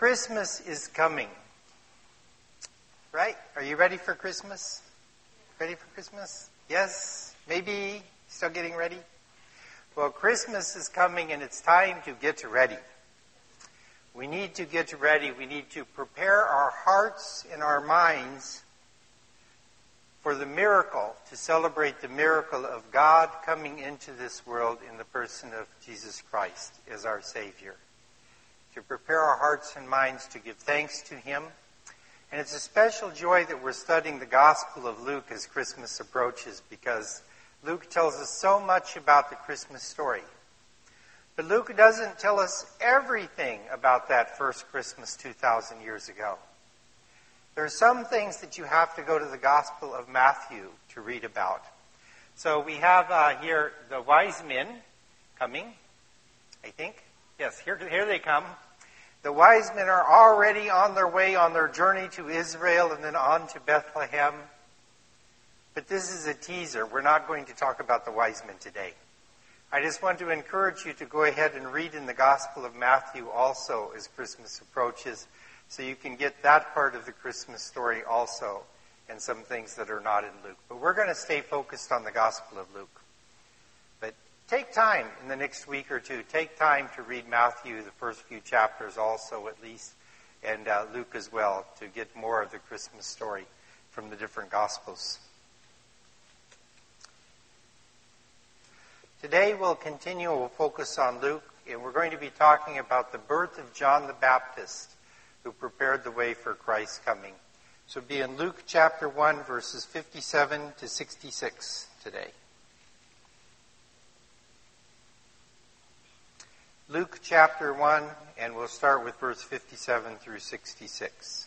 Christmas is coming. Right? Are you ready for Christmas? Ready for Christmas? Yes? Maybe? Still getting ready? Well, Christmas is coming and it's time to get ready. We need to get ready. We need to prepare our hearts and our minds for the miracle, to celebrate the miracle of God coming into this world in the person of Jesus Christ as our Savior. To prepare our hearts and minds to give thanks to Him. And it's a special joy that we're studying the Gospel of Luke as Christmas approaches, because Luke tells us so much about the Christmas story. But Luke doesn't tell us everything about that first Christmas 2,000 years ago. There are some things that you have to go to the Gospel of Matthew to read about. So we have here the wise men coming, I think. Yes, here they come. The wise men are already on their way on their journey to Israel and then on to Bethlehem. But this is a teaser. We're not going to talk about the wise men today. I just want to encourage you to go ahead and read in the Gospel of Matthew also as Christmas approaches, so you can get that part of the Christmas story also, and some things that are not in Luke. But we're going to stay focused on the Gospel of Luke. But take time in the next week or two. Take time to read Matthew, the first few chapters also at least, and Luke as well, to get more of the Christmas story from the different Gospels. Today we'll continue, we'll focus on Luke, and we're going to be talking about the birth of John the Baptist, who prepared the way for Christ's coming. So it'll be in Luke chapter 1, verses 57 to 66 today. Luke chapter 1, and we'll start with verse 57 through 66.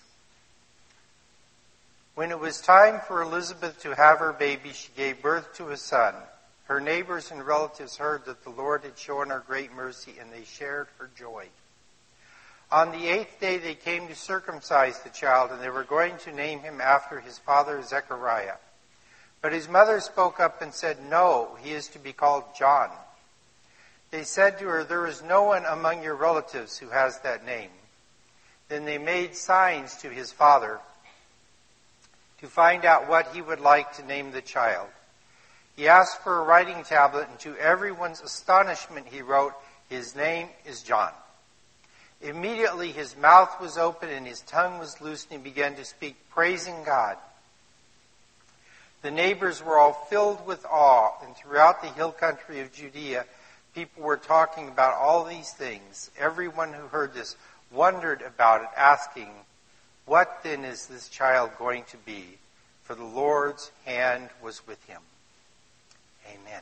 When it was time for Elizabeth to have her baby, she gave birth to a son. Her neighbors and relatives heard that the Lord had shown her great mercy, and they shared her joy. On the 8th day they came to circumcise the child, and they were going to name him after his father Zechariah. But his mother spoke up and said, "No, he is to be called John." They said to her, "There is no one among your relatives who has that name." Then they made signs to his father to find out what he would like to name the child. He asked for a writing tablet, and to everyone's astonishment he wrote, "His name is John." Immediately his mouth was open and his tongue was loosed, and he began to speak, praising God. The neighbors were all filled with awe, and throughout the hill country of Judea, people were talking about all these things. Everyone who heard this wondered about it, asking, "What then is this child going to be?" For the Lord's hand was with him. Amen.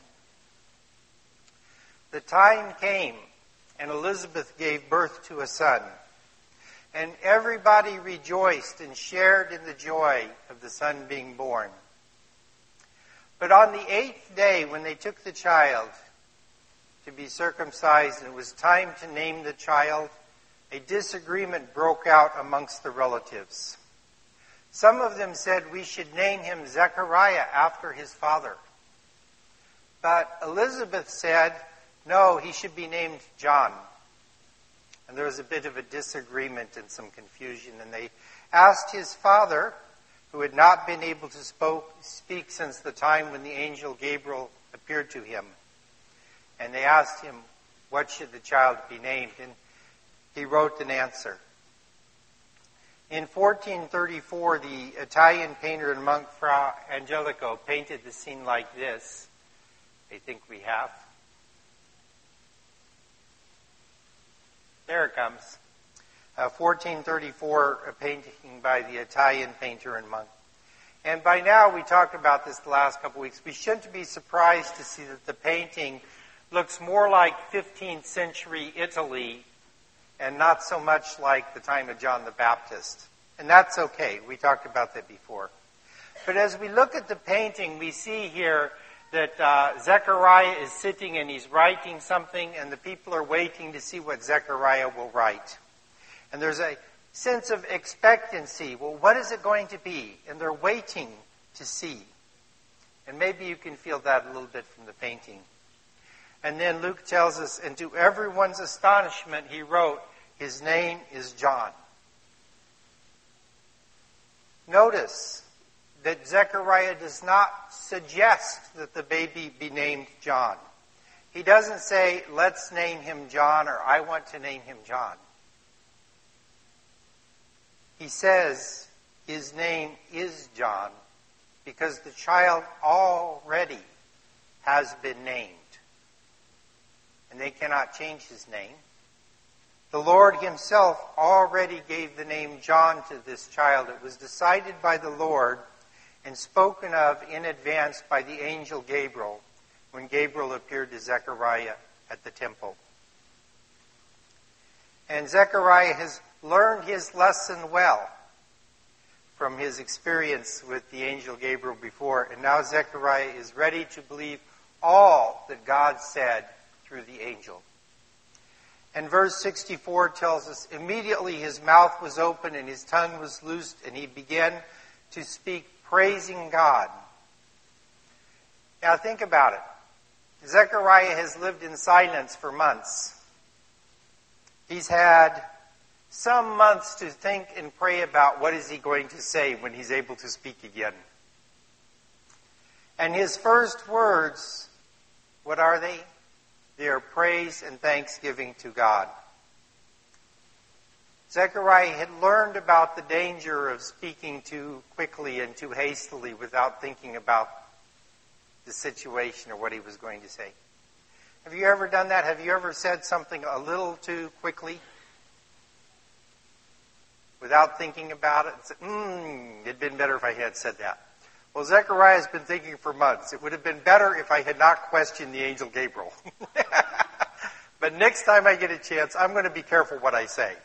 The time came, and Elizabeth gave birth to a son. And everybody rejoiced and shared in the joy of the son being born. But on the 8th day, when they took the child to be circumcised, and it was time to name the child, a disagreement broke out amongst the relatives. Some of them said, "We should name him Zechariah after his father." But Elizabeth said, "No, he should be named John." And there was a bit of a disagreement and some confusion. And they asked his father, who had not been able to speak since the time when the angel Gabriel appeared to him. And they asked him, what should the child be named? And he wrote an answer. In 1434, the Italian painter and monk Fra Angelico painted the scene like this. I think we have. There it comes. 1434, a painting by the Italian painter and monk. And by now, we talked about this the last couple of weeks. We shouldn't be surprised to see that the painting looks more like 15th century Italy and not so much like the time of John the Baptist. And that's okay. We talked about that before. But as we look at the painting, we see here that Zechariah is sitting and he's writing something, and the people are waiting to see what Zechariah will write. And there's a sense of expectancy. Well, what is it going to be? And they're waiting to see. And maybe you can feel that a little bit from the painting. And then Luke tells us, and to everyone's astonishment, he wrote, his name is John. Notice that Zechariah does not suggest that the baby be named John. He doesn't say, let's name him John, or I want to name him John. He says his name is John because the child already has been named. And they cannot change his name. The Lord himself already gave the name John to this child. It was decided by the Lord and spoken of in advance by the angel Gabriel when Gabriel appeared to Zechariah at the temple. And Zechariah has learned his lesson well from his experience with the angel Gabriel before. And now Zechariah is ready to believe all that God said through the angel. And verse 64 tells us, immediately his mouth was open and his tongue was loosed, and he began to speak, praising God. Now think about it. Zechariah has lived in silence for months. He's had some months to think and pray about what is he going to say when he's able to speak again. And his first words, what are they? They are praise and thanksgiving to God. Zechariah had learned about the danger of speaking too quickly and too hastily without thinking about the situation or what he was going to say. Have you ever done that? Have you ever said something a little too quickly without thinking about it? It'd been better if I had said that. Well, Zechariah has been thinking for months. It would have been better if I had not questioned the angel Gabriel. But next time I get a chance, I'm going to be careful what I say.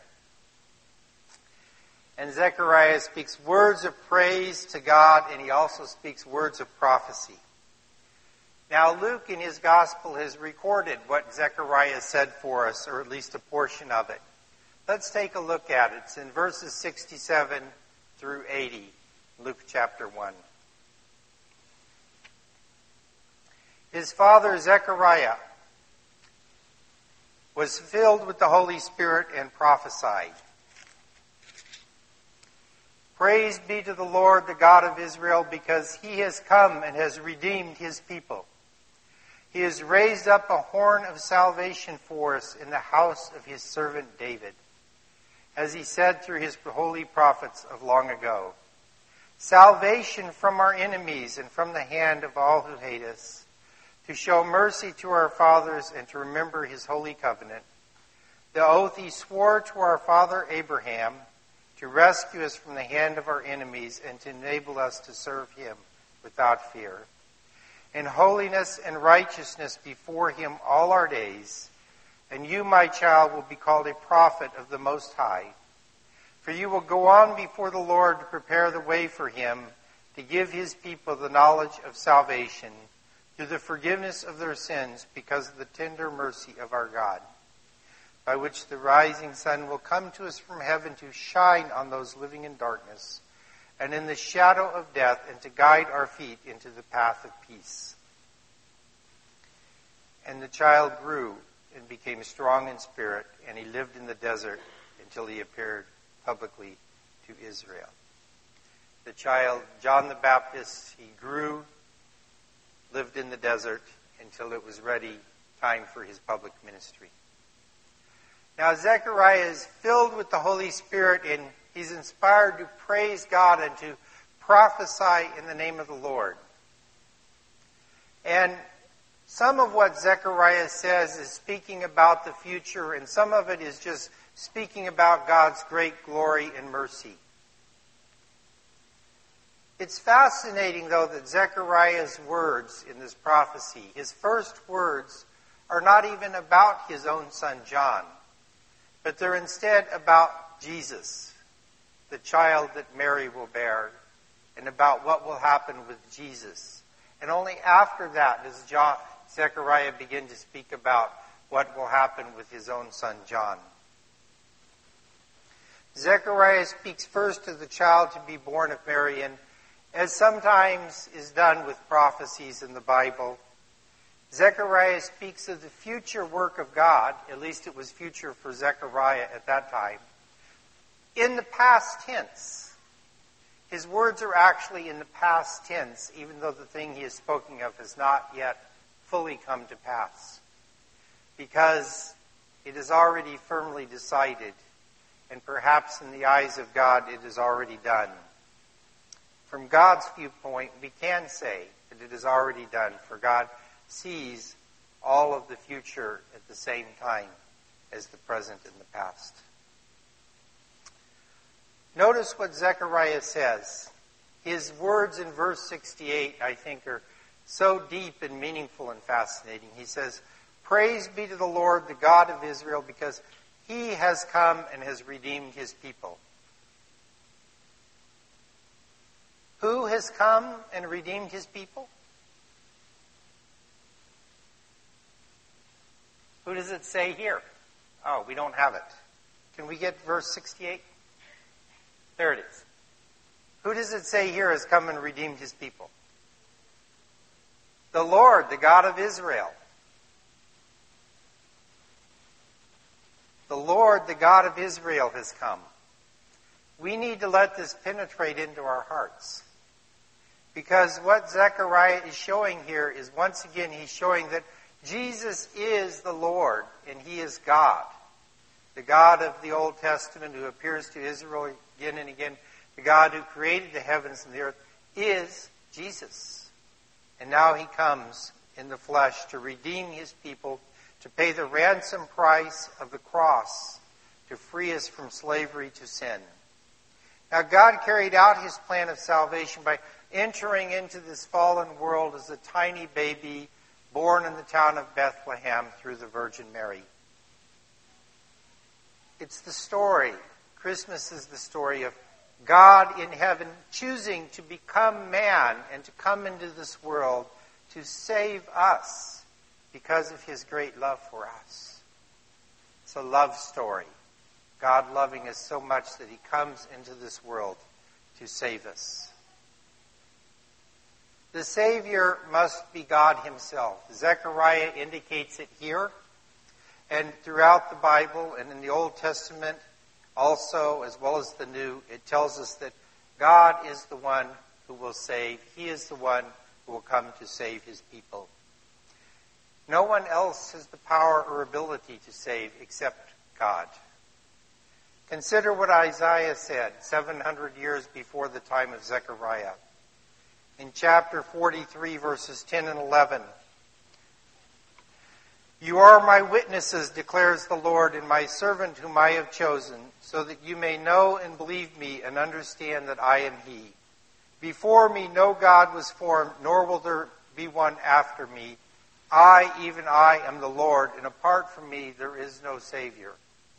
And Zechariah speaks words of praise to God, and he also speaks words of prophecy. Now, Luke in his gospel has recorded what Zechariah said for us, or at least a portion of it. Let's take a look at it. It's in verses 67 through 80, Luke chapter 1. His father Zechariah was filled with the Holy Spirit and prophesied. Praise be to the Lord, the God of Israel, because he has come and has redeemed his people. He has raised up a horn of salvation for us in the house of his servant David, as he said through his holy prophets of long ago. Salvation from our enemies and from the hand of all who hate us, to show mercy to our fathers and to remember his holy covenant, the oath he swore to our father Abraham, to rescue us from the hand of our enemies and to enable us to serve him without fear. In holiness and righteousness before him all our days, and you, my child, will be called a prophet of the Most High. For you will go on before the Lord to prepare the way for him, to give his people the knowledge of salvation, through the forgiveness of their sins, because of the tender mercy of our God, by which the rising sun will come to us from heaven to shine on those living in darkness and in the shadow of death, and to guide our feet into the path of peace. And the child grew and became strong in spirit, and he lived in the desert until he appeared publicly to Israel. The child, John the Baptist, he grew, lived in the desert until it was ready, time for his public ministry. Now Zechariah is filled with the Holy Spirit, and he's inspired to praise God and to prophesy in the name of the Lord. And some of what Zechariah says is speaking about the future, and some of it is just speaking about God's great glory and mercy. It's fascinating, though, that Zechariah's words in this prophecy, his first words, are not even about his own son John, but they're instead about Jesus, the child that Mary will bear, and about what will happen with Jesus. And only after that does Zechariah begin to speak about what will happen with his own son John. Zechariah speaks first to the child to be born of Mary, and as sometimes is done with prophecies in the Bible, Zechariah speaks of the future work of God, at least it was future for Zechariah at that time, in the past tense. His words are actually in the past tense, even though the thing he is speaking of has not yet fully come to pass. Because it is already firmly decided, and perhaps in the eyes of God it is already done. From God's viewpoint, we can say that it is already done, for God sees all of the future at the same time as the present and the past. Notice what Zechariah says. His words in verse 68, I think, are so deep and meaningful and fascinating. He says, "Praise be to the Lord, the God of Israel, because he has come and has redeemed his people." Who has come and redeemed his people? Who does it say here? Oh, we don't have it. Can we get verse 68? There it is. Who does it say here has come and redeemed his people? The Lord, the God of Israel. The Lord, the God of Israel, has come. We need to let this penetrate into our hearts. Because what Zechariah is showing here is, once again, he's showing that Jesus is the Lord and he is God. The God of the Old Testament who appears to Israel again and again, the God who created the heavens and the earth, is Jesus. And now he comes in the flesh to redeem his people, to pay the ransom price of the cross, to free us from slavery to sin. Now God carried out his plan of salvation by entering into this fallen world as a tiny baby born in the town of Bethlehem through the Virgin Mary. It's the story. Christmas is the story of God in heaven choosing to become man and to come into this world to save us because of his great love for us. It's a love story. God loving us so much that he comes into this world to save us. The Savior must be God himself. Zechariah indicates it here and throughout the Bible and in the Old Testament also, as well as the New. It tells us that God is the one who will save. He is the one who will come to save his people. No one else has the power or ability to save except God. Consider what Isaiah said 700 years before the time of Zechariah. In chapter 43, verses 10 and 11. "You are my witnesses, declares the Lord, and my servant whom I have chosen, so that you may know and believe me and understand that I am he. Before me no God was formed, nor will there be one after me. I, even I, am the Lord, and apart from me there is no Savior."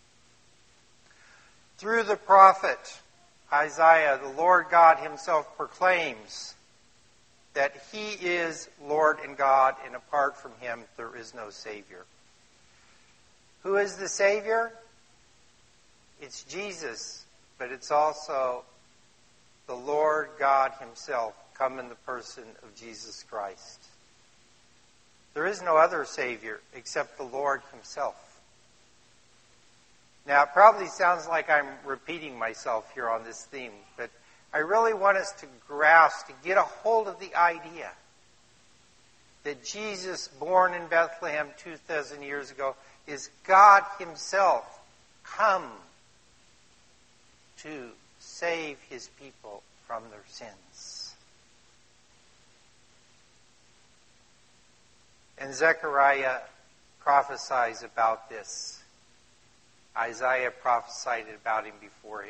Through the prophet Isaiah, the Lord God himself proclaims that he is Lord and God, and apart from him there is no Savior. Who is the Savior? It's Jesus, but it's also the Lord God himself come in the person of Jesus Christ. There is no other Savior except the Lord himself. Now, it probably sounds like I'm repeating myself here on this theme, but I really want us to grasp, to get a hold of the idea that Jesus, born in Bethlehem 2,000 years ago, is God himself come to save his people from their sins. And Zechariah prophesies about this. Isaiah prophesied about it before.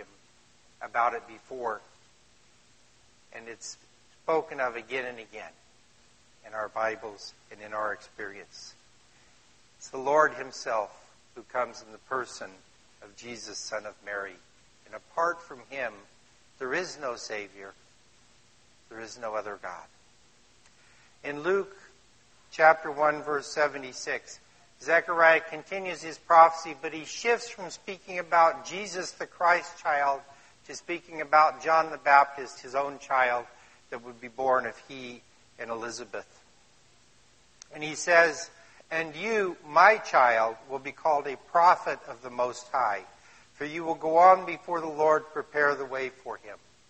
And it's spoken of again and again in our Bibles and in our experience. It's the Lord himself who comes in the person of Jesus, Son of Mary. And apart from him, there is no Savior. There is no other God. In Luke chapter 1, verse 76, Zechariah continues his prophecy, but he shifts from speaking about Jesus, the Christ child, to speaking about John the Baptist, his own child, that would be born of he and Elizabeth. And he says, "And you, my child, will be called a prophet of the Most High, for you will go on before the Lord, prepare the way for him,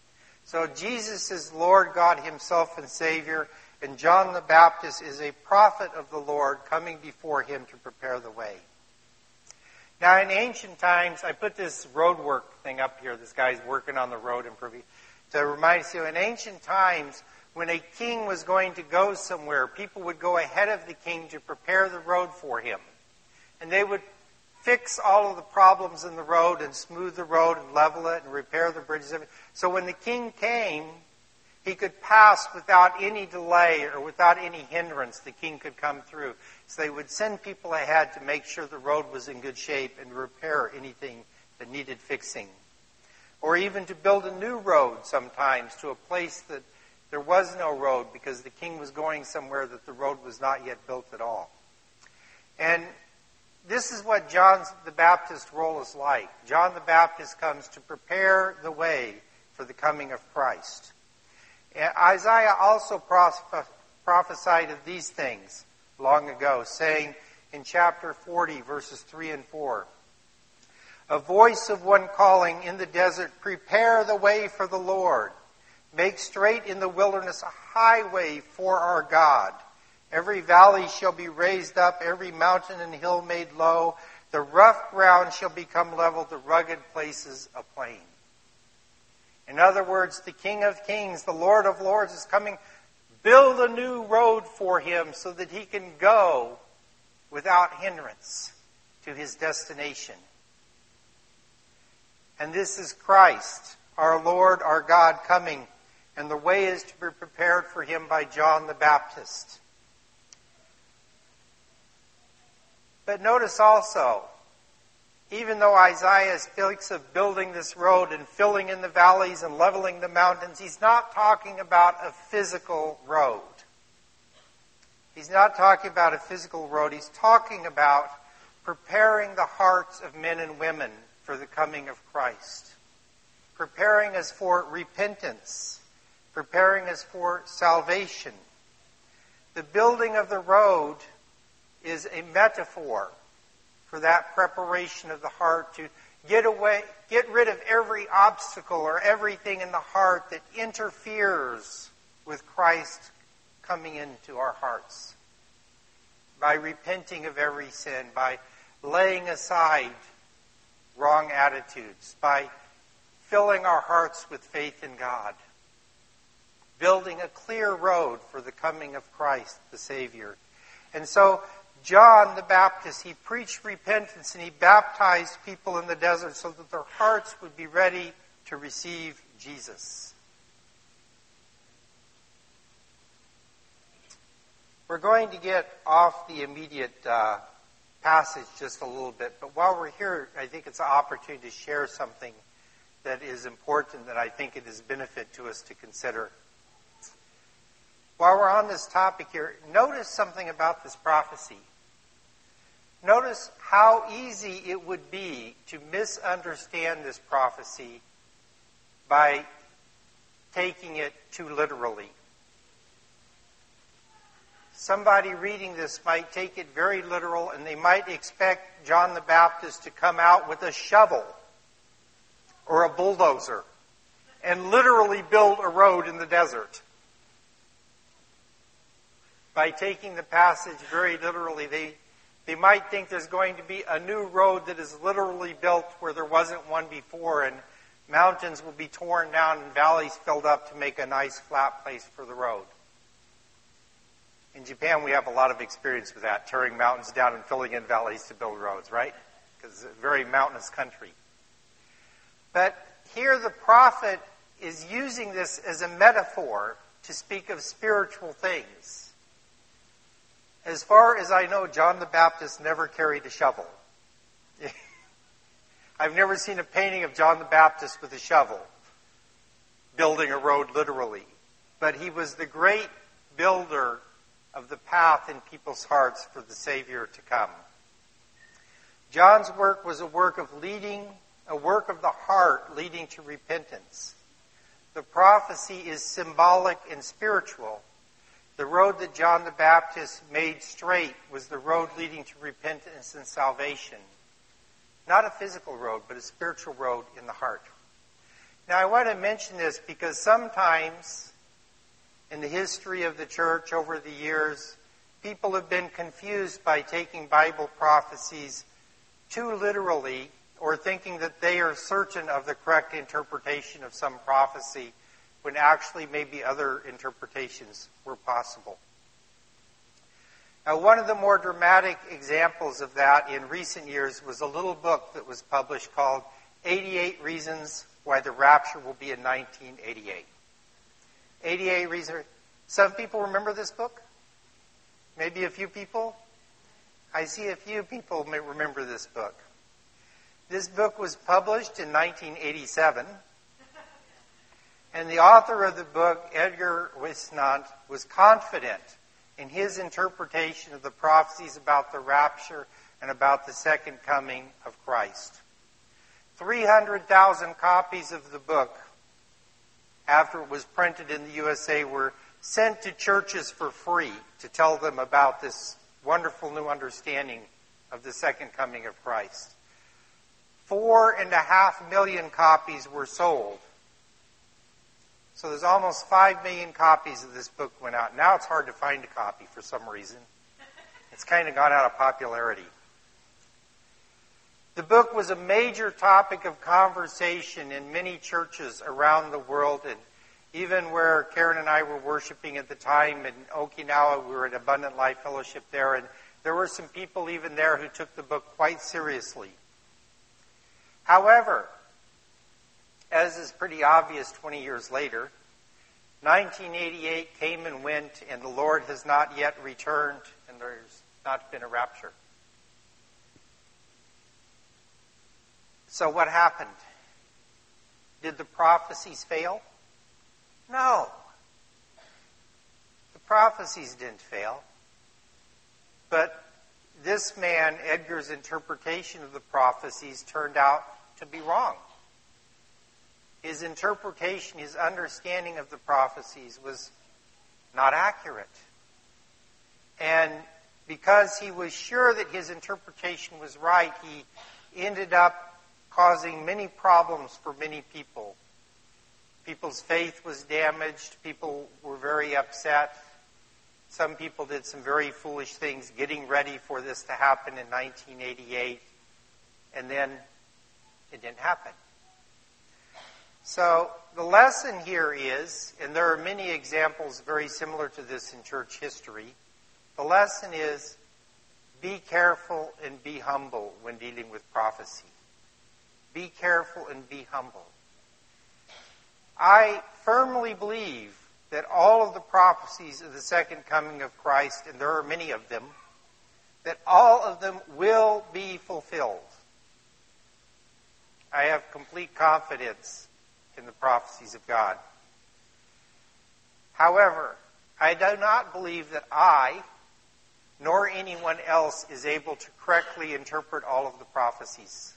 So Jesus is Lord God himself and Savior, and John the Baptist is a prophet of the Lord coming before him to prepare the way. Now, in ancient times, I put this road work thing up here. This guy's working on the road improving. To remind you, in ancient times, when a king was going to go somewhere, people would go ahead of the king to prepare the road for him. And they would fix all of the problems in the road and smooth the road and level it and repair the bridges. So when the king came, he could pass without any delay or without any hindrance. The king could come through. So they would send people ahead to make sure the road was in good shape and repair anything that needed fixing. Or even to build a new road sometimes to a place that there was no road because the king was going somewhere that the road was not yet built at all. And this is what John the Baptist's role is like. John the Baptist comes to prepare the way for the coming of Christ. And Isaiah also prophesied of these things long ago, saying in chapter 40, verses 3 and 4, "A voice of one calling in the desert, prepare the way for the Lord. Make straight in the wilderness a highway for our God. Every valley shall be raised up, every mountain and hill made low. The rough ground shall become level, the rugged places a plain." In other words, the King of Kings, the Lord of Lords is coming. Build a new road for him so that he can go without hindrance to his destination. And this is Christ, our Lord, our God, coming. And the way is to be prepared for him by John the Baptist. But notice also, even though Isaiah speaks of building this road and filling in the valleys and leveling the mountains, he's not talking about a physical road. He's not talking about a physical road. He's talking about preparing the hearts of men and women for the coming of Christ. Preparing us for repentance. Preparing us for salvation. The building of the road is a metaphor for that preparation of the heart to get rid of every obstacle or everything in the heart that interferes with Christ coming into our hearts. By repenting of every sin, by laying aside wrong attitudes, by filling our hearts with faith in God, building a clear road for the coming of Christ, the Savior. And so, John the Baptist, he preached repentance and he baptized people in the desert so that their hearts would be ready to receive Jesus. We're going to get off the immediate passage just a little bit, but while we're here, I think it's an opportunity to share something that is important that I think it is a benefit to us to consider. While we're on this topic here, notice something about this prophecy. Notice how easy it would be to misunderstand this prophecy by taking it too literally. Somebody reading this might take it very literal, and they might expect John the Baptist to come out with a shovel or a bulldozer and literally build a road in the desert. By taking the passage very literally, they might think there's going to be a new road that is literally built where there wasn't one before, and mountains will be torn down and valleys filled up to make a nice flat place for the road. In Japan, we have a lot of experience with that, tearing mountains down and filling in valleys to build roads, right? Because it's a very mountainous country. But here the prophet is using this as a metaphor to speak of spiritual things. As far as I know, John the Baptist never carried a shovel. I've never seen a painting of John the Baptist with a shovel, building a road literally. But he was the great builder of the path in people's hearts for the Savior to come. John's work was a work of the heart leading to repentance. The prophecy is symbolic and spiritual. The road that John the Baptist made straight was the road leading to repentance and salvation. Not a physical road, but a spiritual road in the heart. Now, I want to mention this because sometimes in the history of the church over the years, people have been confused by taking Bible prophecies too literally or thinking that they are certain of the correct interpretation of some prophecy when actually maybe other interpretations were possible. Now, one of the more dramatic examples of that in recent years was a little book that was published called 88 Reasons Why the Rapture Will Be in 1988. 88 Reasons. Some people remember this book? Maybe a few people? I see a few people may remember this book. This book was published in 1987, and the author of the book, Edgar Wisnant, was confident in his interpretation of the prophecies about the rapture and about the second coming of Christ. 300,000 copies of the book, after it was printed in the USA, were sent to churches for free to tell them about this wonderful new understanding of the second coming of Christ. 4.5 million copies were sold. So there's almost 5 million copies of this book went out. Now it's hard to find a copy for some reason. It's kind of gone out of popularity. The book was a major topic of conversation in many churches around the world, and even where Karen and I were worshiping at the time in Okinawa, we were at Abundant Life Fellowship there, and there were some people even there who took the book quite seriously. However, as is pretty obvious 20 years later, 1988 came and went, and the Lord has not yet returned, and there's not been a rapture. So what happened? Did the prophecies fail? No. The prophecies didn't fail. But this man, Edgar's interpretation of the prophecies turned out to be wrong. His interpretation, his understanding of the prophecies was not accurate. And because he was sure that his interpretation was right, he ended up causing many problems for many people. People's faith was damaged. People were very upset. Some people did some very foolish things getting ready for this to happen in 1988. And then it didn't happen. So the lesson here is, and there are many examples very similar to this in church history, the lesson is be careful and be humble when dealing with prophecy. Be careful and be humble. I firmly believe that all of the prophecies of the second coming of Christ, and there are many of them, that all of them will be fulfilled. I have complete confidence in the prophecies of God. However, I do not believe that I, nor anyone else, is able to correctly interpret all of the prophecies.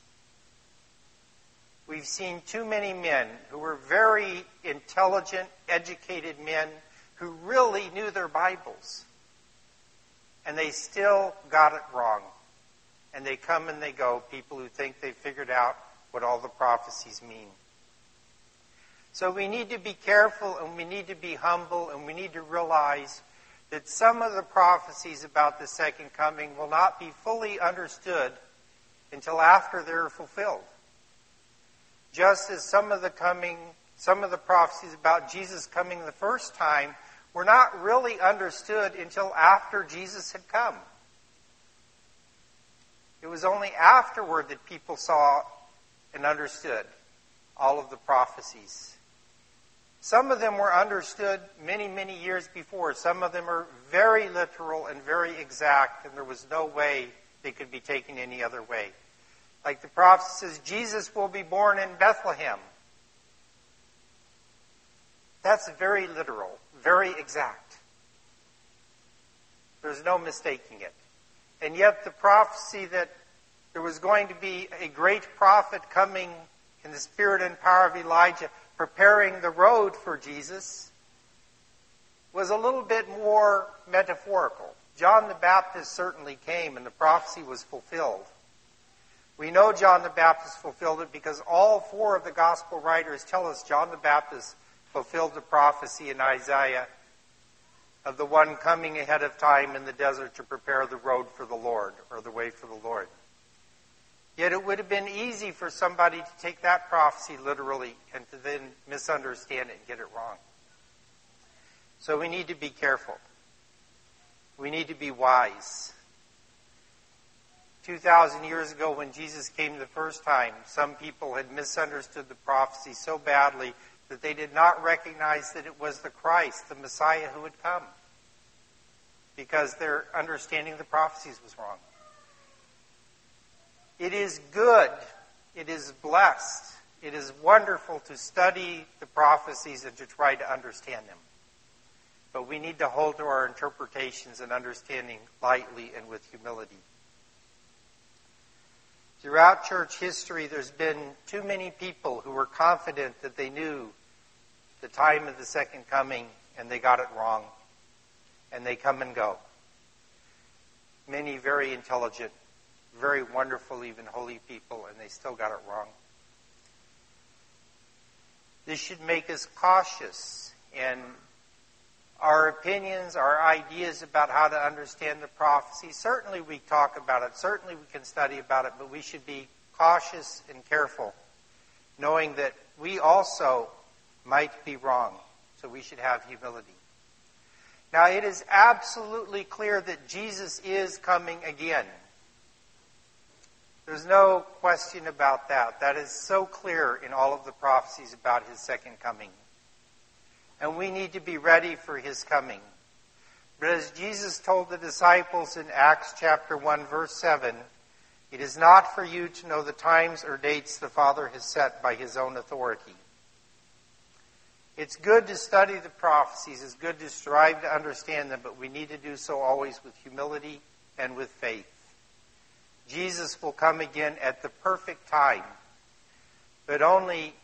We've seen too many men who were very intelligent, educated men who really knew their Bibles. And they still got it wrong. And they come and they go, people who think they've figured out what all the prophecies mean. So we need to be careful and we need to be humble and we need to realize that some of the prophecies about the second coming will not be fully understood until after they're fulfilled. Just as some of the prophecies about Jesus coming the first time were not really understood until after Jesus had come. It was only afterward that people saw and understood all of the prophecies. Some of them were understood many, many years before. Some of them are very literal and very exact, and there was no way they could be taken any other way. Like the prophecy says, Jesus will be born in Bethlehem. That's very literal, very exact. There's no mistaking it. And yet the prophecy that there was going to be a great prophet coming in the spirit and power of Elijah, preparing the road for Jesus, was a little bit more metaphorical. John the Baptist certainly came and the prophecy was fulfilled. We know John the Baptist fulfilled it because all four of the gospel writers tell us John the Baptist fulfilled the prophecy in Isaiah of the one coming ahead of time in the desert to prepare the road for the Lord, or the way for the Lord. Yet it would have been easy for somebody to take that prophecy literally and to then misunderstand it and get it wrong. So we need to be careful. We need to be wise. 2,000 years ago when Jesus came the first time, some people had misunderstood the prophecy so badly that they did not recognize that it was the Christ, the Messiah, who had come, because their understanding of the prophecies was wrong. It is good, it is blessed, it is wonderful to study the prophecies and to try to understand them. But we need to hold to our interpretations and understanding lightly and with humility. Throughout church history, there's been too many people who were confident that they knew the time of the second coming, and they got it wrong. And they come and go. Many very intelligent, very wonderful, even holy people, and they still got it wrong. This should make us cautious, and our opinions, our ideas about how to understand the prophecy, certainly we talk about it, certainly we can study about it, but we should be cautious and careful, knowing that we also might be wrong, so we should have humility. Now, it is absolutely clear that Jesus is coming again. There's no question about that. That is so clear in all of the prophecies about his second coming. And we need to be ready for his coming. But as Jesus told the disciples in Acts chapter 1, verse 7, it is not for you to know the times or dates the Father has set by his own authority. It's good to study the prophecies. It's good to strive to understand them, but we need to do so always with humility and with faith. Jesus will come again at the perfect time, but only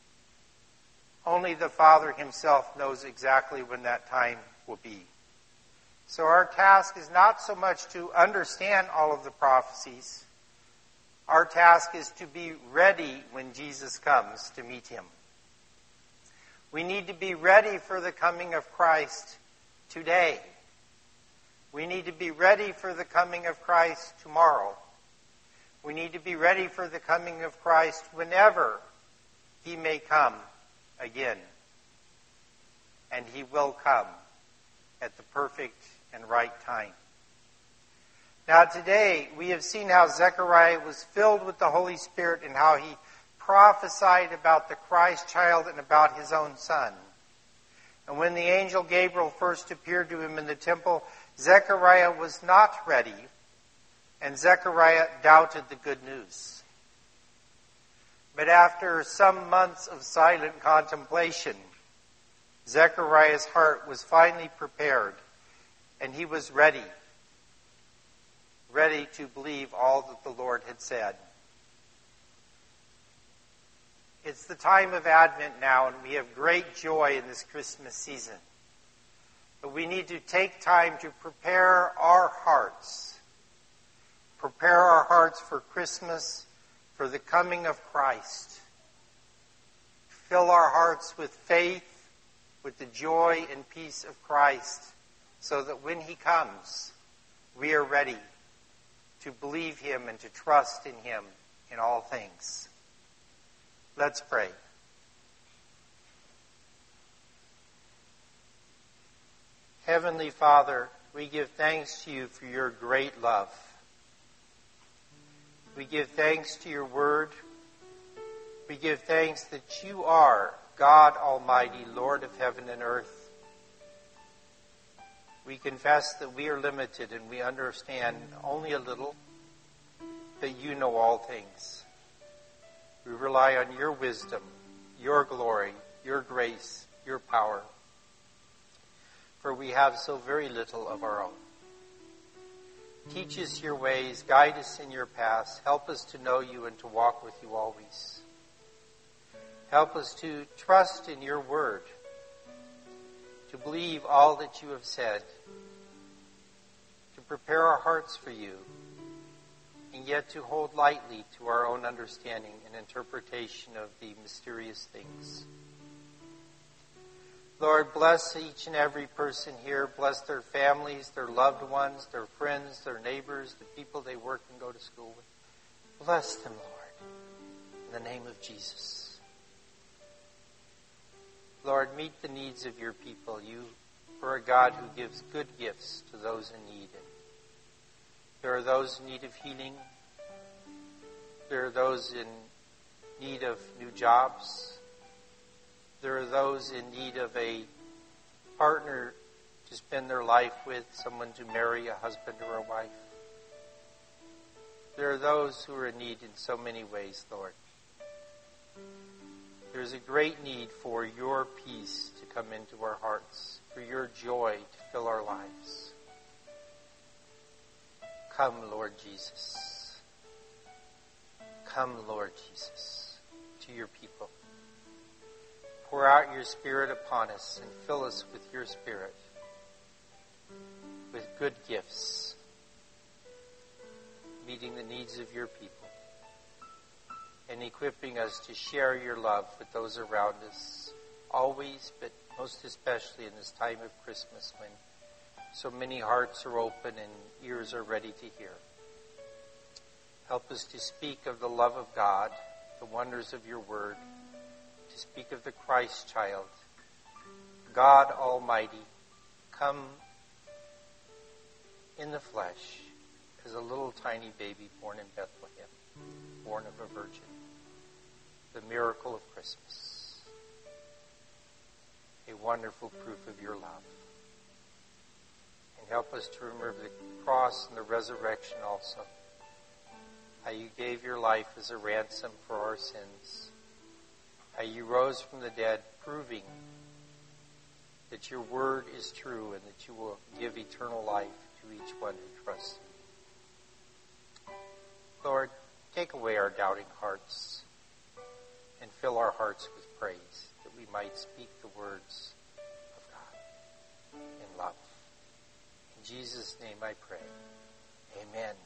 the Father himself knows exactly when that time will be. So our task is not so much to understand all of the prophecies. Our task is to be ready when Jesus comes to meet him. We need to be ready for the coming of Christ today. We need to be ready for the coming of Christ tomorrow. We need to be ready for the coming of Christ whenever he may come again. And he will come at the perfect and right time. Now today, we have seen how Zechariah was filled with the Holy Spirit and how he prophesied about the Christ child and about his own son. And when the angel Gabriel first appeared to him in the temple, Zechariah was not ready, and Zechariah doubted the good news. But after some months of silent contemplation, Zechariah's heart was finally prepared, and he was ready to believe all that the Lord had said. It's the time of Advent now, and we have great joy in this Christmas season. But we need to take time to prepare our hearts. Prepare our hearts for Christmas, for the coming of Christ. Fill our hearts with faith, with the joy and peace of Christ, so that when he comes, we are ready to believe him and to trust in him in all things. Let's pray. Heavenly Father, we give thanks to you for your great love. We give thanks to your word. We give thanks that you are God Almighty, Lord of heaven and earth. We confess that we are limited and we understand only a little, but you know all things. We rely on your wisdom, your glory, your grace, your power. For we have so very little of our own. Teach us your ways, guide us in your paths, help us to know you and to walk with you always. Help us to trust in your word, to believe all that you have said, to prepare our hearts for you, and yet to hold lightly to our own understanding and interpretation of the mysterious things. Lord, bless each and every person here. Bless their families, their loved ones, their friends, their neighbors, the people they work and go to school with. Bless them, Lord, in the name of Jesus. Lord, meet the needs of your people. You are a God who gives good gifts to those in need. There are those in need of healing. There are those in need of new jobs. There are those in need of a partner to spend their life with, someone to marry, a husband or a wife. There are those who are in need in so many ways, Lord. There is a great need for your peace to come into our hearts, for your joy to fill our lives. Come, Lord Jesus. Come, Lord Jesus, to your people. Pour out your Spirit upon us and fill us with your Spirit, with good gifts, meeting the needs of your people, and equipping us to share your love with those around us, always, but most especially in this time of Christmas when so many hearts are open and ears are ready to hear. Help us to speak of the love of God, the wonders of your word, to speak of the Christ child, God Almighty, come in the flesh as a little tiny baby born in Bethlehem, born of a virgin, the miracle of Christmas, a wonderful proof of your love. And help us to remember the cross and the resurrection also, how you gave your life as a ransom for our sins, how you rose from the dead, proving that your word is true and that you will give eternal life to each one who trusts you. Lord, take away our doubting hearts and fill our hearts with praise, that we might speak the words of God in love. In Jesus' name I pray. Amen.